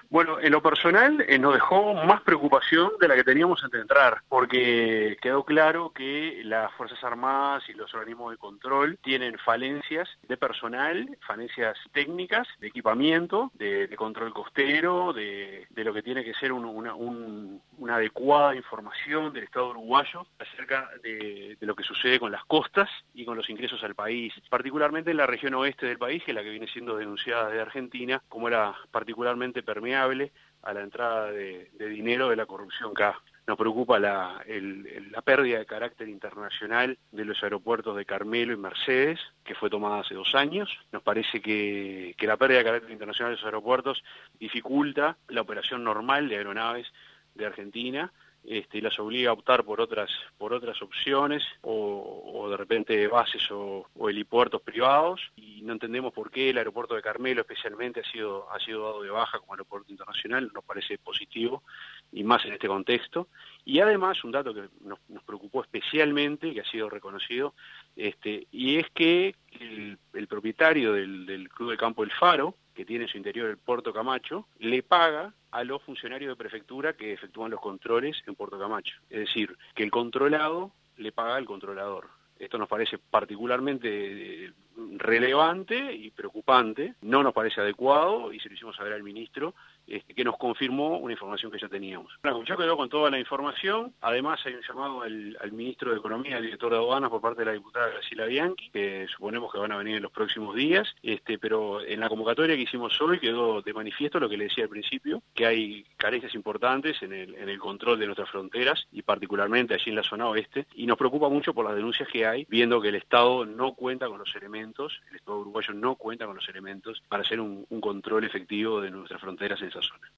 Bueno, en lo personal nos dejó más preocupación de la que teníamos antes de entrar, porque quedó claro que las Fuerzas Armadas y los organismos de control tienen falencias de personal, falencias técnicas, de equipamiento, de control costero, de lo que tiene que ser una adecuada información del Estado uruguayo acerca de lo que sucede con las costas y con los ingresos al país, particularmente en la región oeste del país, que es la que viene siendo denunciada de Argentina, como era particularmente permeable a la entrada de dinero de la corrupción acá. Nos preocupa la pérdida de carácter internacional de los aeropuertos de Carmelo y Mercedes, que fue tomada hace 2 años. Nos parece que la pérdida de carácter internacional de esos aeropuertos dificulta la operación normal de aeronaves de Argentina, y las obliga a optar por otras opciones o de repente bases o helipuertos privados, y no entendemos por qué el aeropuerto de Carmelo especialmente ha sido dado de baja como aeropuerto internacional. Nos parece positivo y más en este contexto. Y además un dato que nos preocupó especialmente, que ha sido reconocido, y es que el propietario del Club de Campo El Faro, que tiene en su interior el Puerto Camacho, le paga a los funcionarios de prefectura que efectúan los controles en Puerto Camacho. Es decir, que el controlado le paga al controlador. Esto nos parece particularmente relevante y preocupante, no nos parece adecuado, y se lo hicimos saber al ministro, que nos confirmó una información que ya teníamos. Bueno, ya quedó con toda la información. Además hay un llamado al ministro de Economía, al director de aduanas, por parte de la diputada Graciela Bianchi, que suponemos que van a venir en los próximos días, pero en la convocatoria que hicimos hoy quedó de manifiesto lo que le decía al principio, que hay carencias importantes en el control de nuestras fronteras, y particularmente allí en la zona oeste, y nos preocupa mucho por las denuncias que hay, viendo que el Estado no cuenta con los elementos, el Estado uruguayo no cuenta con los elementos para hacer un control efectivo de nuestras fronteras en esa zona.